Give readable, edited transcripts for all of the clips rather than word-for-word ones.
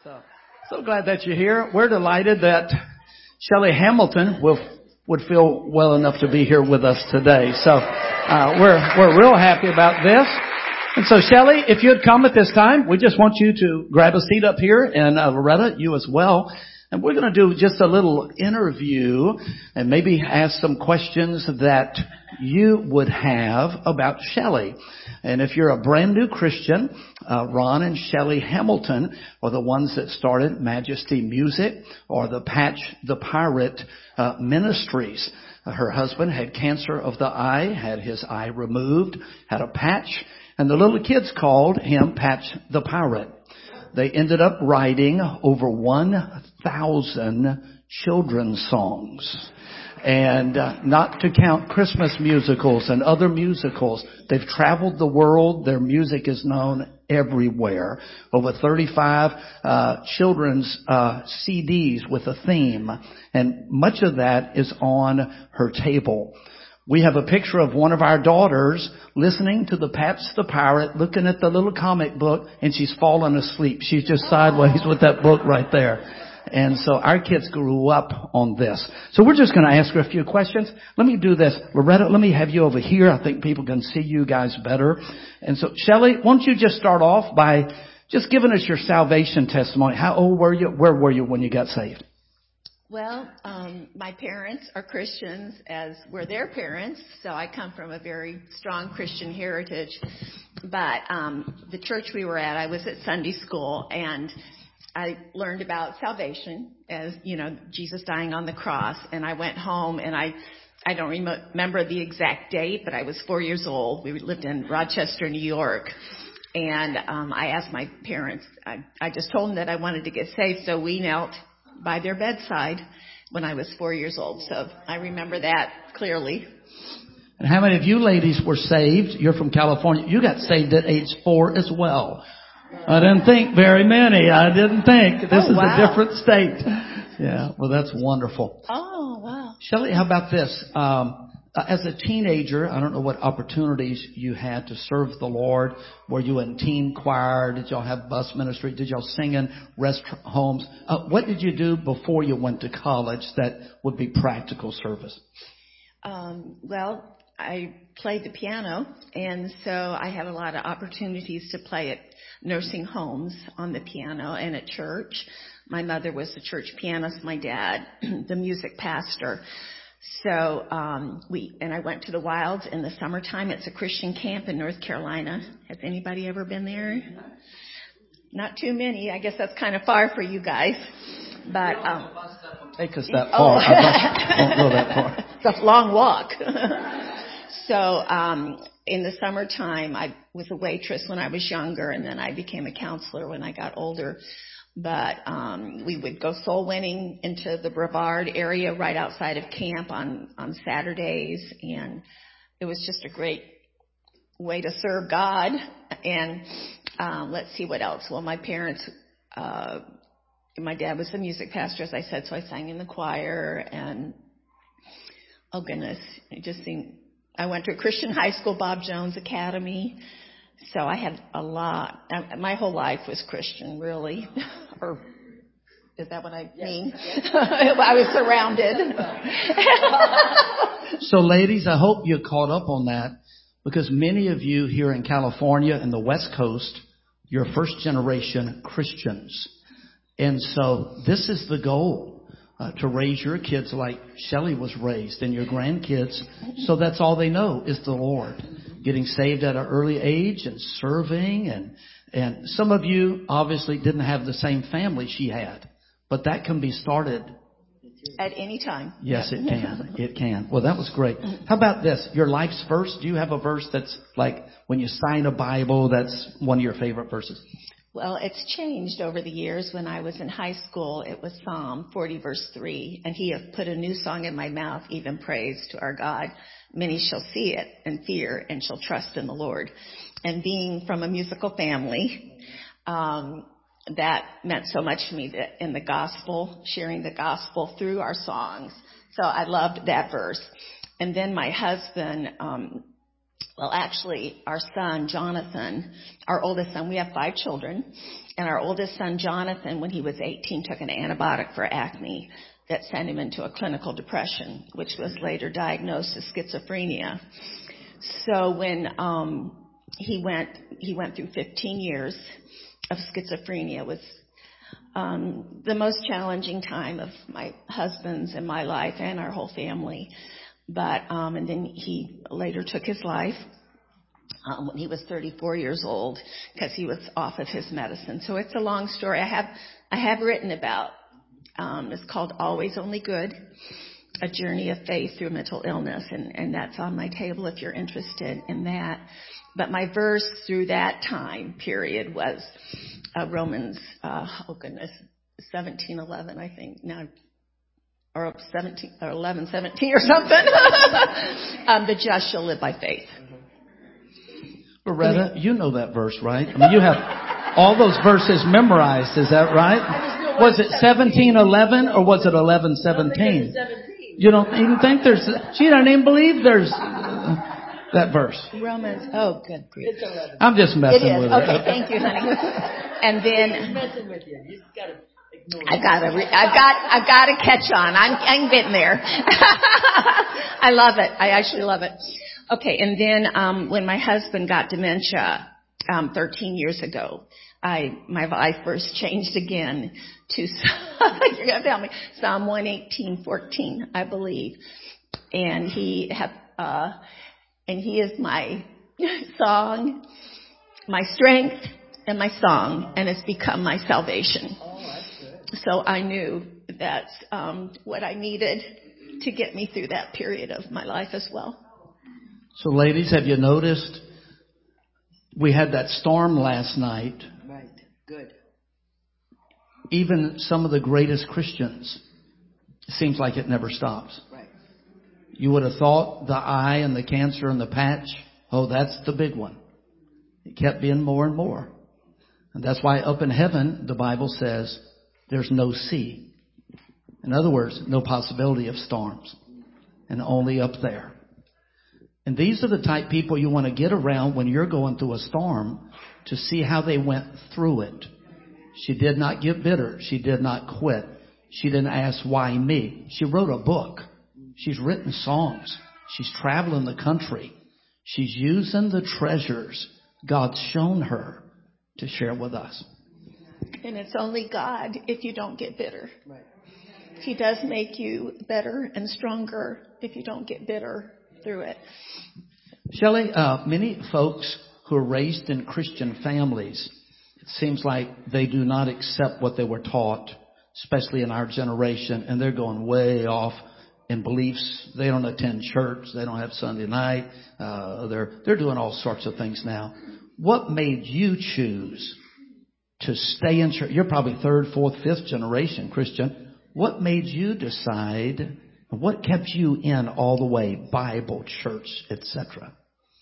So glad that you're here. We're delighted that Shelley Hamilton would feel well enough to be here with us today. So we're real happy about this. And so, Shelley, if you'd come at this time, we just want you to grab a seat up here, and Loretta, you as well. And we're going to do just a little interview and maybe ask some questions that you would have about Shelley. And if you're a brand new Christian, Ron and Shelley Hamilton are the ones that started Majesty Music or the Patch the Pirate Ministries. Her husband had cancer of the eye, had his eye removed, had a patch, and the little kids called him Patch the Pirate. They ended up writing over 1,000 children's songs. And not to count Christmas musicals and other musicals. They've traveled the world. Their music is known everywhere. Over 35 children's CDs with a theme. And much of that is on her table. We have a picture of one of our daughters listening to the Patch the Pirate, looking at the little comic book, and she's fallen asleep. She's just sideways with that book right there. And so our kids grew up on this. So we're just going to ask her a few questions. Let me do this. Loretta, let me have you over here. I think people can see you guys better. And so, Shelley, why don't you just start off by just giving us your salvation testimony. How old were you? Where were you when you got saved? Well, my parents are Christians, as were their parents, so I come from a very strong Christian heritage. But the church we were at, I was at Sunday school, and I learned about salvation, as, you know, Jesus dying on the cross, and I went home, and I don't remember the exact date, but I was 4 years old. We lived in Rochester, New York. And I asked my parents, I just told them that I wanted to get saved, so we knelt by their bedside when I was 4 years old. So I remember that clearly. And how many of you ladies were saved? You're from California. You got saved at age 4 as well. I didn't think very many. I didn't think. This is a different state. Yeah, well, that's wonderful. Oh, wow. Shelley, how about this? As a teenager, I don't know what opportunities you had to serve the Lord. Were you in teen choir? Did y'all have bus ministry? Did y'all sing in rest homes? What did you do before you went to college that would be practical service? Well, I played the piano, and so I had a lot of opportunities to play at nursing homes on the piano and at church. My mother was the church pianist, my dad, the music pastor. So, I went to the Wilds in the summertime. It's a Christian camp in North Carolina. Has anybody ever been there? Not too many. I guess that's kind of far for you guys. But, take us that far. I won't go that far. It's a long walk. So, in the summertime, I was a waitress when I was younger, and then I became a counselor when I got older. But we would go soul winning into the Brevard area right outside of camp on Saturdays, and it was just a great way to serve God. And let's see what else. Well, my parents, my dad was a music pastor, as I said, so I sang in the choir. And oh goodness, I went to a Christian high school, Bob Jones Academy. So I had a lot. My whole life was Christian, really. Or is that what I mean? Yes. I was surrounded. So, ladies, I hope you caught up on that, because many of you here in California and the West Coast, you're first generation Christians. And so this is the goal. To raise your kids like Shelley was raised, and your grandkids, so that's all they know is the Lord. Getting saved at an early age and serving, and some of you obviously didn't have the same family she had, but that can be started at any time. Yes, it can. It can. Well, that was great. How about this? Your life's verse. Do you have a verse that's like when you sign a Bible, that's one of your favorite verses? Well, it's changed over the years. When I was in high school, it was Psalm 40, verse 3. And he hath put a new song in my mouth, even praise to our God. Many shall see it and fear and shall trust in the Lord. And being from a musical family, that meant so much to me, that in the gospel, sharing the gospel through our songs. So I loved that verse. And then my husband, Well, actually, our son, Jonathan, our oldest son, we have 5 children, and our oldest son, Jonathan, when he was 18, took an antibiotic for acne that sent him into a clinical depression, which was later diagnosed as schizophrenia. So when he went through 15 years of schizophrenia. It was the most challenging time of my husband's and my life and our whole family. But and then he later took his life when he was 34 years old because he was off of his medicine. So it's a long story. I have written about. It's called Always Only Good, A Journey of Faith Through Mental Illness, and that's on my table if you're interested in that. But my verse through that time period was Romans, 17:11, I think now, or 17 or 11:17 or something. The just shall live by faith. Loretta, you know that verse, right? I mean, you have all those verses memorized. Is that right? Was it 17:11 or was it 11:17? You don't even think there's. She doesn't even believe there's that verse. Romans. Oh, good grief. It's 11. I'm just messing with her. Okay, thank you, honey. And then He's messing with you. You just gotta ignore I've got to catch on. I'm getting there. I love it. I actually love it. Okay, and then when my husband got dementia 13 years ago, my life verse changed again to you're gonna tell me Psalm 118:14, I believe, and he is my song, my strength, and my song, and it's become my salvation. Oh, that's good. So I knew that's what I needed to get me through that period of my life as well. So, ladies, have you noticed we had that storm last night? Right. Good. Even some of the greatest Christians, it seems like it never stops. Right. You would have thought the eye and the cancer and the patch, oh, that's the big one. It kept being more and more. And that's why up in heaven, the Bible says there's no sea. In other words, no possibility of storms. And only up there. And these are the type people you want to get around when you're going through a storm to see how they went through it. She did not get bitter. She did not quit. She didn't ask, why me? She wrote a book. She's written songs. She's traveling the country. She's using the treasures God's shown her to share with us. And it's only God if you don't get bitter. Right. He does make you better and stronger if you don't get bitter through it. Shelley, many folks who are raised in Christian families, it seems like they do not accept what they were taught, especially in our generation, and they're going way off in beliefs. They don't attend church. They don't have Sunday night. They're doing all sorts of things now. What made you choose to stay in church? You're probably 3rd, 4th, 5th generation Christian. What made you decide? What kept you in all the way? Bible, church, etc.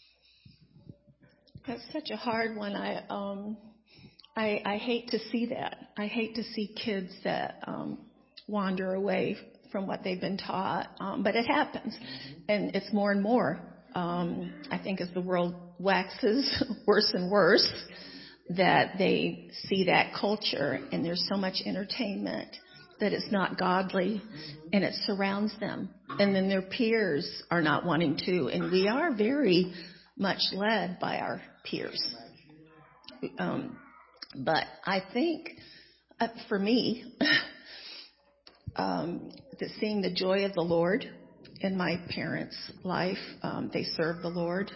That's such a hard one. I hate to see that. I hate to see kids that wander away from what they've been taught. But it happens, and it's more and more. I think as the world waxes worse and worse, that they see that culture, and there's so much entertainment that it's not godly, and it surrounds them. And then their peers are not wanting to, and we are very much led by our peers. But I think, for me, seeing the joy of the Lord in my parents' life, they served the Lord.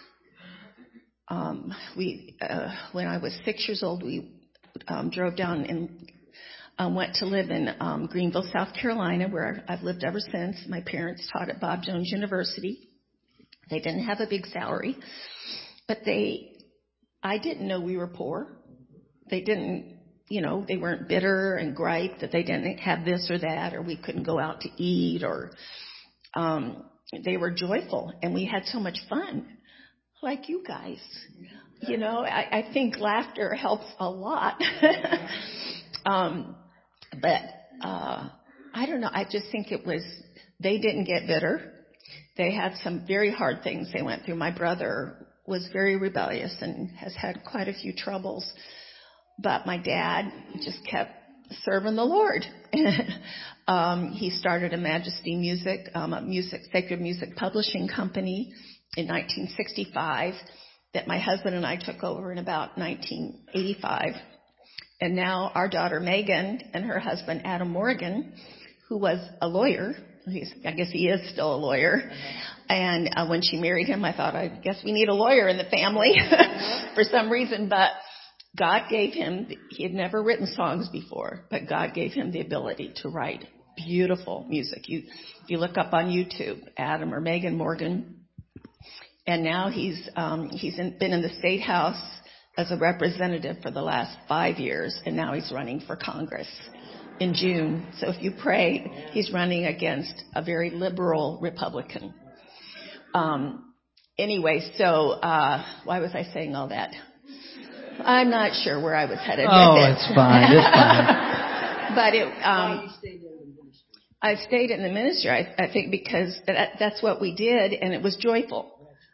When I was 6 years old, we drove down and went to live in Greenville, South Carolina, where I've lived ever since. My parents taught at Bob Jones University. They didn't have a big salary, but I didn't know we were poor. They didn't, they weren't bitter and gripe that they didn't have this or that, or we couldn't go out to eat, or they were joyful, and we had so much fun, like you guys. I think laughter helps a lot. But I don't know. I just think they didn't get bitter. they had some very hard things they went through. My brother was very rebellious and has had quite a few troubles. But my dad just kept serving the Lord. He started a Majesty Music, sacred music publishing company in 1965 that my husband and I took over in about 1985. And now our daughter Megan and her husband Adam Morgan, who was a lawyer, I guess he is still a lawyer. And when she married him, I thought, I guess we need a lawyer in the family for some reason. But God gave him, he had never written songs before, but God gave him the ability to write beautiful music. If you look up on YouTube, Adam or Megan Morgan, and now he's been in the State House as a representative for the last 5 years, and now he's running for Congress in June. So if you pray, he's running against a very liberal Republican. Anyway, so why was I saying all that? I'm not sure where I was headed with it. It's fine. It's fine. But I stayed in the ministry, I think, because that's what we did, and it was joyful.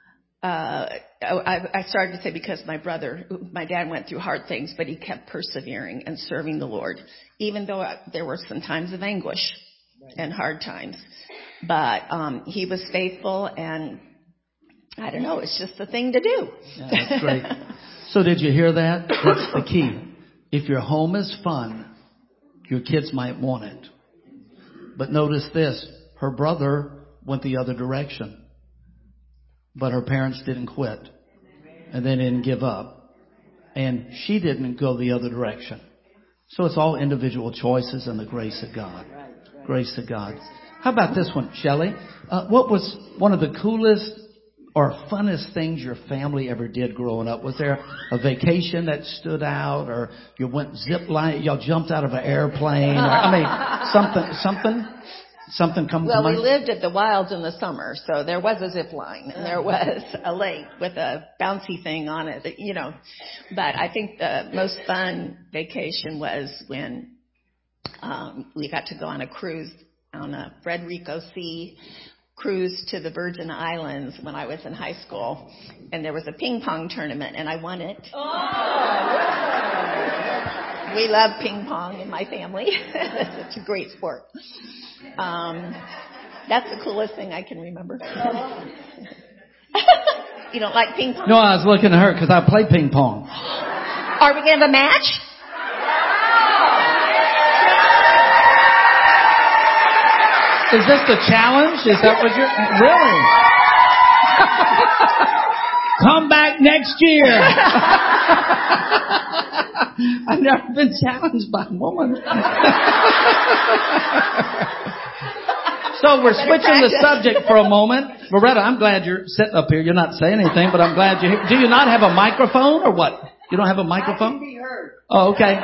I started to say because my dad went through hard things, but he kept persevering and serving the Lord, even though there were some times of anguish and hard times. But he was faithful, and I don't know, it's just the thing to do. Yeah, that's great. So did you hear that? That's the key. If your home is fun, your kids might want it. But notice this, her brother went the other direction. But her parents didn't quit. And they didn't give up. And she didn't go the other direction. So it's all individual choices and the grace of God. Grace of God. How about this one, Shelley? What was one of the coolest or funnest things your family ever did growing up? Was there a vacation that stood out, or you went zip line, y'all jumped out of an airplane, or, something come to mind? Well, we lived at the Wilds in the summer, so there was a zip line and there was a lake with a bouncy thing on it, But I think the most fun vacation was when we got to go on a cruise on a Frederico Sea cruise to the Virgin Islands when I was in high school, and there was a ping pong tournament, and I won it. We love ping pong in my family. It's a great sport. That's the coolest thing I can remember. You don't like ping pong? No, I was looking at her because I play ping pong. Are we going to have a match? Is this the challenge? Is that what you're... Really? Come back next year. I've never been challenged by a woman. So we're switching the subject for a moment. Loretta, I'm glad you're sitting up here. You're not saying anything, but I'm glad you're here. Do you not have a microphone or what? You don't have a microphone? I can be heard. Oh, okay.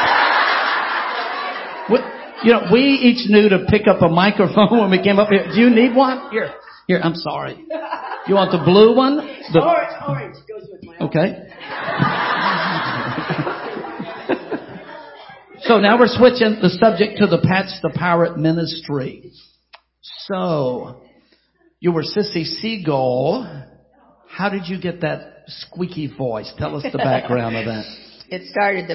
We each knew to pick up a microphone when we came up here. Do you need one? Here, I'm sorry. You want the blue one? Orange goes with my Okay. So now we're switching the subject to the Patch the Pirate ministry. So, you were Sissy Seagull. How did you get that squeaky voice? Tell us the background of that. It started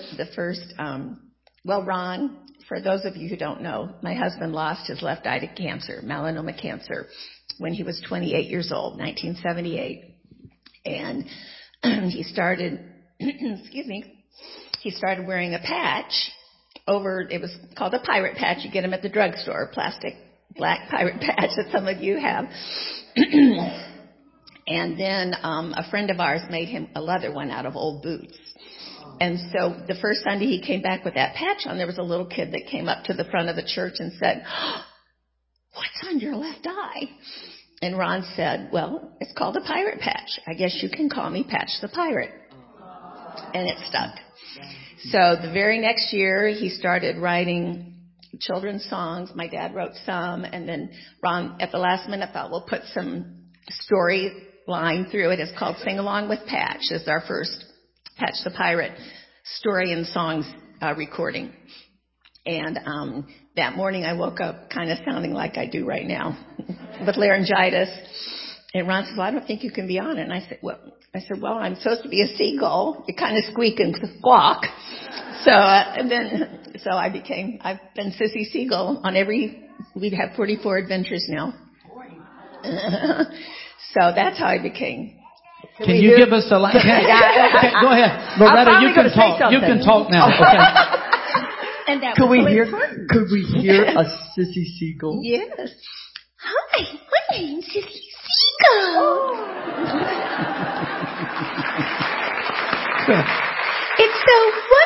Ron, for those of you who don't know, my husband lost his left eye to cancer, melanoma cancer, when he was 28 years old, 1978. And he started, he started wearing a patch it was called a pirate patch. You get them at the drugstore, plastic black pirate patch that some of you have. And then a friend of ours made him a leather one out of old boots. And so the first Sunday he came back with that patch on, there was a little kid that came up to the front of the church and said, "What's on your left eye?" And Ron said, "Well, it's called a pirate patch. I guess you can call me Patch the Pirate." And it stuck. So the very next year he started writing children's songs. My dad wrote some, and then Ron at the last minute thought, we'll put some storyline through it. It's called Sing Along with Patch. It's our first Patch the Pirate story and songs recording. And that morning I woke up kind of sounding like I do right now with laryngitis. And Ron said, well, I don't think you can be on it. And I said, well, I'm supposed to be a seagull. You kind of squeak and squawk. So I've been Sissy Seagull on we'd have 44 adventures now. So that's how I became. Can you give us a line? Okay, go ahead. Loretta, you can talk. You can talk now. Okay. And that Could was Could we hear a Sissy Seagull? Yes. Hi, my name's Sissy Seagull. It's so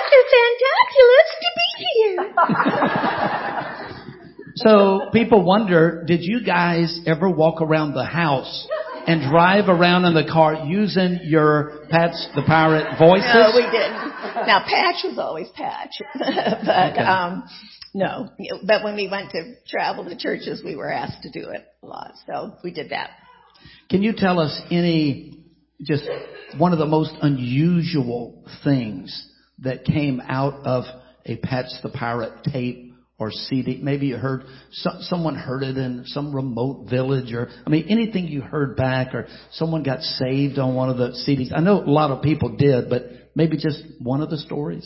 wonderful-fantabulous to be here. So people wonder, did you guys ever walk around the house and drive around in the car using your Patch the Pirate voices? No, we didn't. Now, Patch was always Patch. But, okay. No. But when we went to travel to churches, we were asked to do it a lot. So we did that. Can you tell us just one of the most unusual things that came out of a Patch the Pirate tape or CD? Maybe you heard, someone heard it in some remote village, or, anything you heard back, or someone got saved on one of the CDs. I know a lot of people did, but maybe just one of the stories.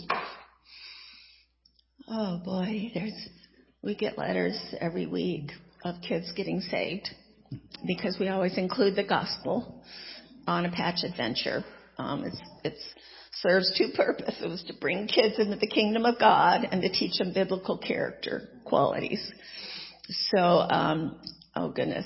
Oh boy, we get letters every week of kids getting saved because we always include the gospel on a Patch adventure. It serves two purposes. It was to bring kids into the kingdom of God and to teach them biblical character qualities. So, oh goodness,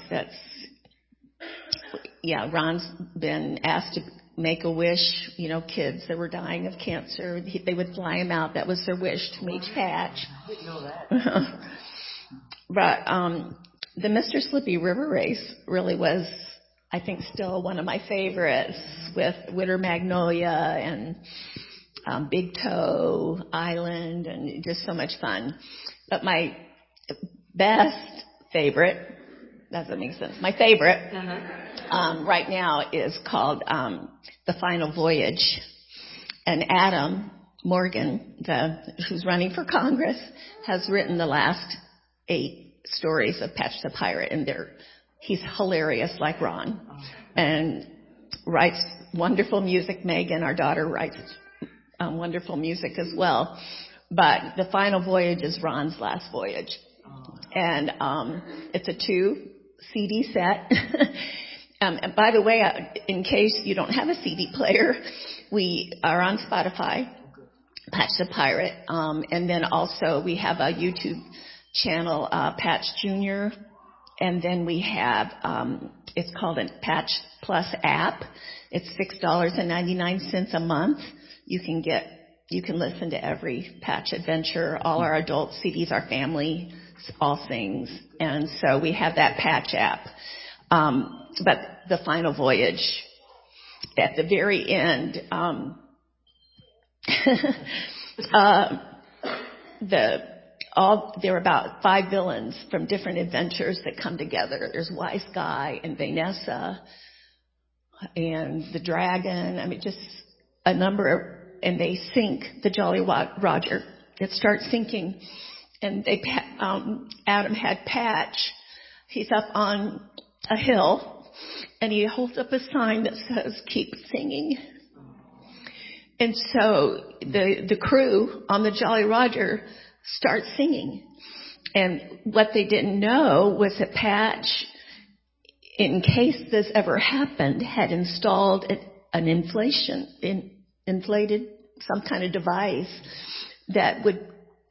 Ron's been asked to make a wish, kids that were dying of cancer. They would fly him out. That was their wish, to meet Patch. I didn't know that. But the Mr. Slippy River Race really was, I think, still one of my favorites, with Witter Magnolia and Big Toe Island, and just so much fun. But my best favorite, does that make sense? My favorite right now is called The Final Voyage. And Adam Morgan, who's running for Congress, has written the last 8 stories of Patch the Pirate, and he's hilarious like Ron, and writes wonderful music. Megan, our daughter, writes wonderful music as well. But The Final Voyage is Ron's last voyage. And it's a 2 CD set. And by the way, in case you don't have a CD player, we are on Spotify, Patch the Pirate. And then also we have a YouTube channel, Patch Jr. And then we have, it's called a Patch Plus app. It's $6.99 a month. You can listen to every Patch adventure, all our adult CDs, our family, all things. And so we have that Patch app. But The Final Voyage, at the very end, there are about 5 villains from different adventures that come together. There's Wise Guy and Vanessa and the dragon. Just a number and they sink the Jolly Roger. It starts sinking, and Adam had Patch. He's up on a hill, and he holds up a sign that says, "Keep singing." And so the crew on the Jolly Roger starts singing. And what they didn't know was that Patch, in case this ever happened, had installed an inflated some kind of device that would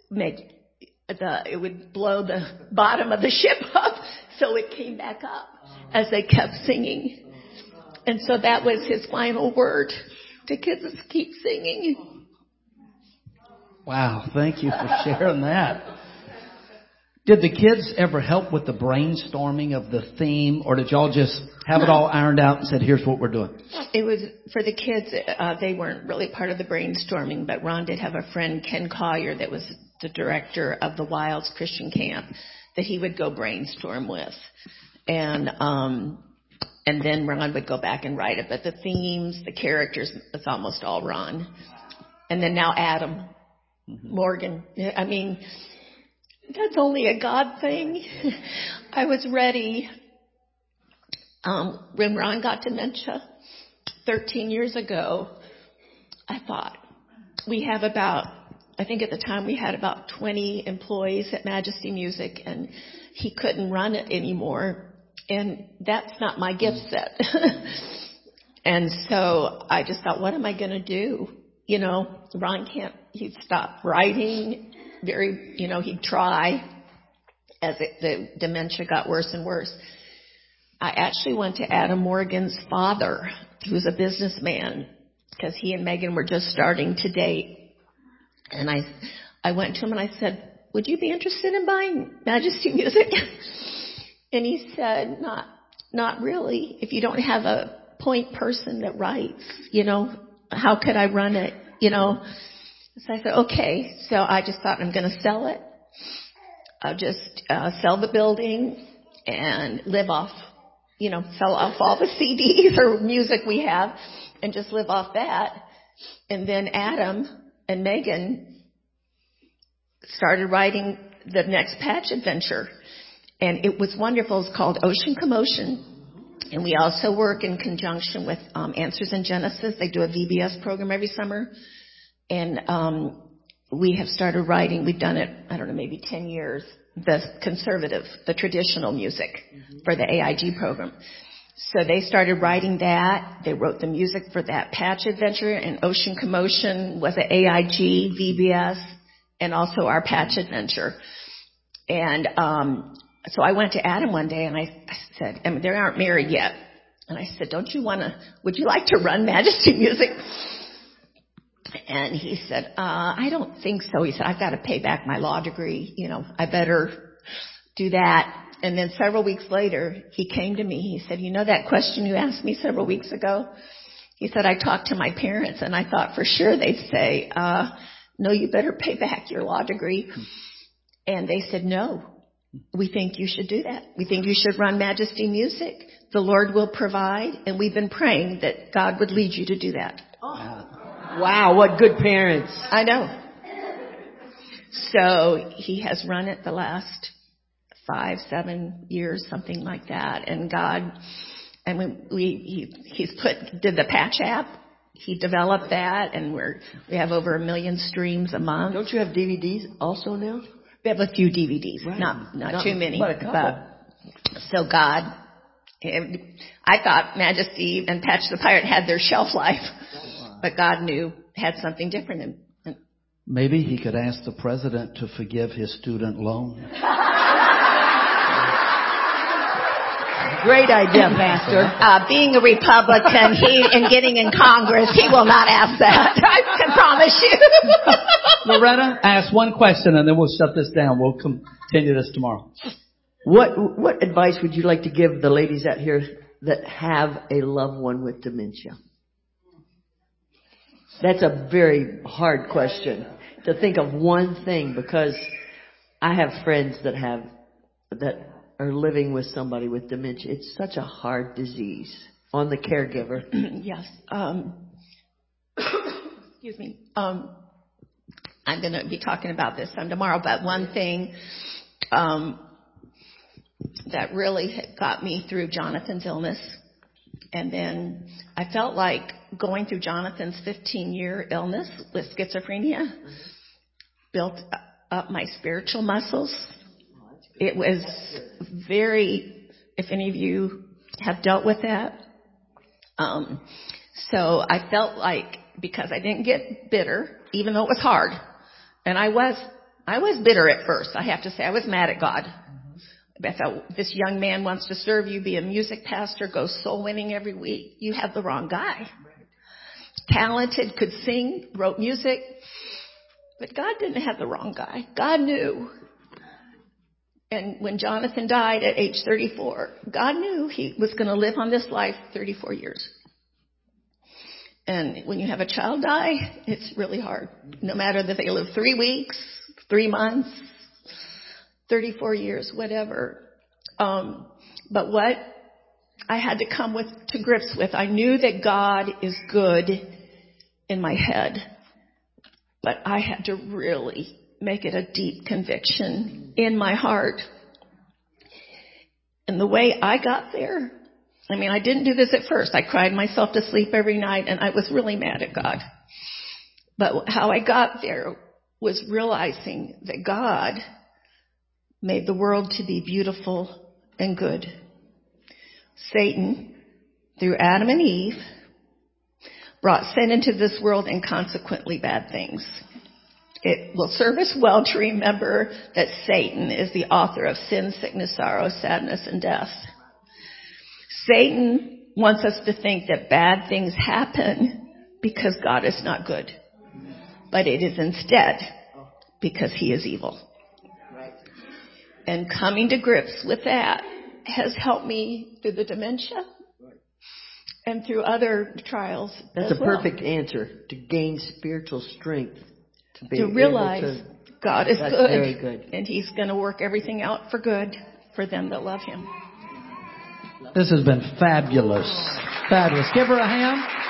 it would blow the bottom of the ship up, so it came back up as they kept singing. And so that was his final word to kids: keep singing. Wow, thank you for sharing that. Did the kids ever help with the brainstorming of the theme, or did y'all just have it all ironed out and said, "Here's what we're doing"? It was for the kids. They weren't really part of the brainstorming, but Ron did have a friend, Ken Collier, that was the director of the Wilds Christian Camp, that he would go brainstorm with. And then Ron would go back and write it. But the themes, the characters, it's almost all Ron. And then now Adam Morgan. That's only a God thing. I was ready. When Ron got dementia 13 years ago, I thought I think at the time we had about 20 employees at Majesty Music, and he couldn't run it anymore. And that's not my gift set. And so I just thought, what am I going to do? Ron he'd stop writing. He'd try as the dementia got worse and worse. I actually went to Adam Morgan's father, who's a businessman, because he and Megan were just starting to date. And I went to him and I said, would you be interested in buying Majesty Music? And he said, not really. If you don't have a point person that writes, how could I run it? So I said, okay. So I just thought, I'm going to sell it. I'll just sell the building and live off, sell off all the CDs or music we have and just live off that. And then Adam and Megan started writing the next Patch Adventure. And it was wonderful. It's called Ocean Commotion. And we also work in conjunction with Answers in Genesis. They do a VBS program every summer. And we have started writing. We've done it, I don't know, maybe 10 years. The traditional music for the AIG program. So they started writing that. They wrote the music for that Patch Adventure, and Ocean Commotion was an AIG, VBS, and also our Patch Adventure. And so I went to Adam one day and I said, they aren't married yet. And I said, would you like to run Majesty Music? And he said, I don't think so. He said, I've got to pay back my law degree. I better do that. And then several weeks later, he came to me. He said, that question you asked me several weeks ago? He said, I talked to my parents and I thought for sure they'd say, no, you better pay back your law degree. And they said, no, we think you should do that. We think you should run Majesty Music. The Lord will provide. And we've been praying that God would lead you to do that. Wow, what good parents. I know. So he has run it the last 5-7 years, something like that. And God, he's did the Patch app. He developed that, and we have over 1 million streams a month. Don't you have DVDs also now? We have a few DVDs, right. not too many. But a couple. So God, I thought Majesty and Patch the Pirate had their shelf life. But God had something different. Maybe he could ask the president to forgive his student loan. Great idea, Pastor. Being a Republican, and getting in Congress, he will not ask that. I can promise you. Loretta, ask one question and then we'll shut this down. We'll continue this tomorrow. What advice would you like to give the ladies out here that have a loved one with dementia? That's a very hard question to think of one thing, because I have friends that are living with somebody with dementia. It's such a hard disease on the caregiver. Yes. Excuse me. I'm going to be talking about this tomorrow, but one thing that really got me through Jonathan's illness, and then I felt like going through Jonathan's 15-year illness with schizophrenia built up my spiritual muscles. It was if any of you have dealt with that. So I felt like, because I didn't get bitter, even though it was hard. And I was bitter at first. I have to say, I was mad at God. I thought, this young man wants to serve you, be a music pastor, go soul winning every week. You have the wrong guy. Talented, could sing, wrote music. But God didn't have the wrong guy. God knew. And when Jonathan died at age 34, God knew he was going to live on this life 34 years. And when you have a child die, it's really hard. No matter that they live 3 weeks, 3 months, 34 years, whatever. But what I had to come to grips with, I knew that God is good in my head, but I had to really make it a deep conviction in my heart. And the way I got there, I mean, I didn't do this at first. I cried myself to sleep every night, and I was really mad at God. But how I got there was realizing that God made the world to be beautiful and good. Satan, through Adam and Eve, brought sin into this world and consequently bad things. It will serve us well to remember that Satan is the author of sin, sickness, sorrow, sadness, and death. Satan wants us to think that bad things happen because God is not good. But it is instead because he is evil. And coming to grips with that has helped me through the dementia and through other trials. That's a perfect answer, to gain spiritual strength. To realize God is good, very good, and he's going to work everything out for good for them that love him. This has been fabulous. Fabulous. Give her a hand.